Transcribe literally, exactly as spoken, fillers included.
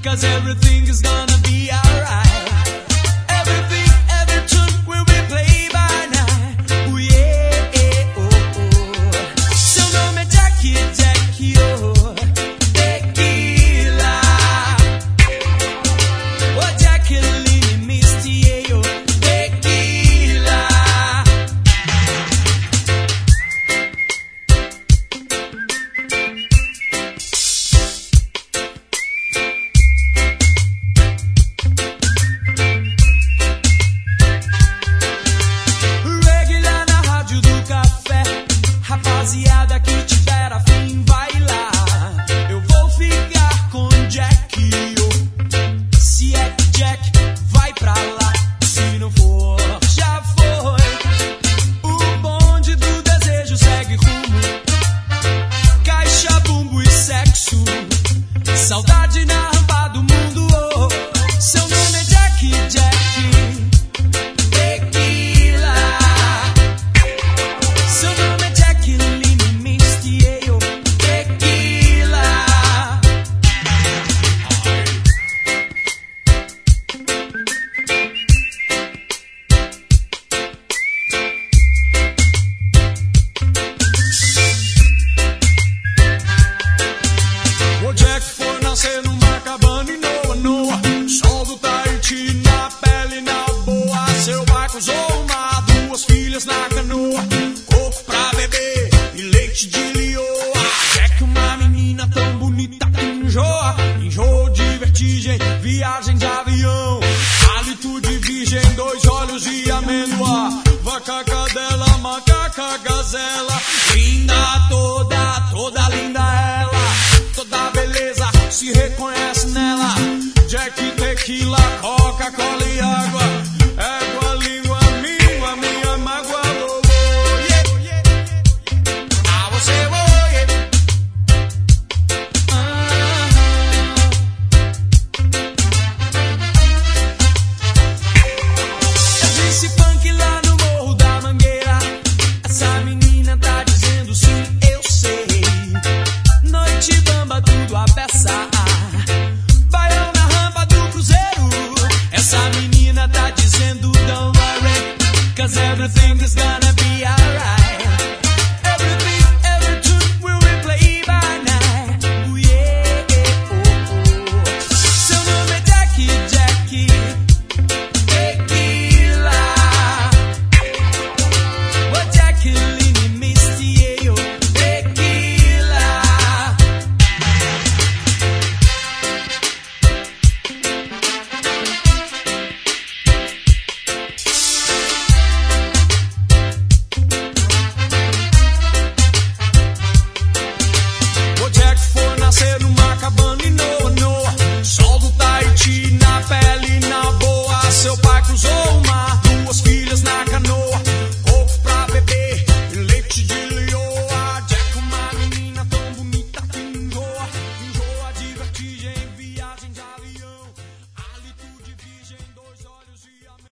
cause everything is gonna be alright. Everything, every tune will be played by night. Oh yeah, oh oh. Seu nome é Jackie, Jackie, oh. Tequila. Oh, Jacqueline Misty, oh. Tequila. Regular na rádio do café, rapaziada que tiver afim vai lá. Eu vou ficar com Jack, oh. Se é que Jack vai pra lá, se não for, já foi. O bonde do desejo segue rumo, caixa, bumbo e sexo. Saudade na rampa do mundo, oh. Seu nome é Jack, Jack. Tequila. Seu nome é Jacqueline Misty, oh. Tequila. O Jack foi nascer numa cabana em Noa, Noa. Sol do Tahiti na pele, na boa. Seu pai cruzou o mar, duas filhas na canoa. Coco pra beber e leite de lioa. Jack, uma menina tão bonita que enjoa. Enjoa de vertigem, viagem de avião. Hálito de virgem, dois olhos de amêndoa. Vaca, cadela, macaca, gazela. Linda toda, toda linda ela. Toda beleza se reconhece nela. Jack, tequila, Coca-Cola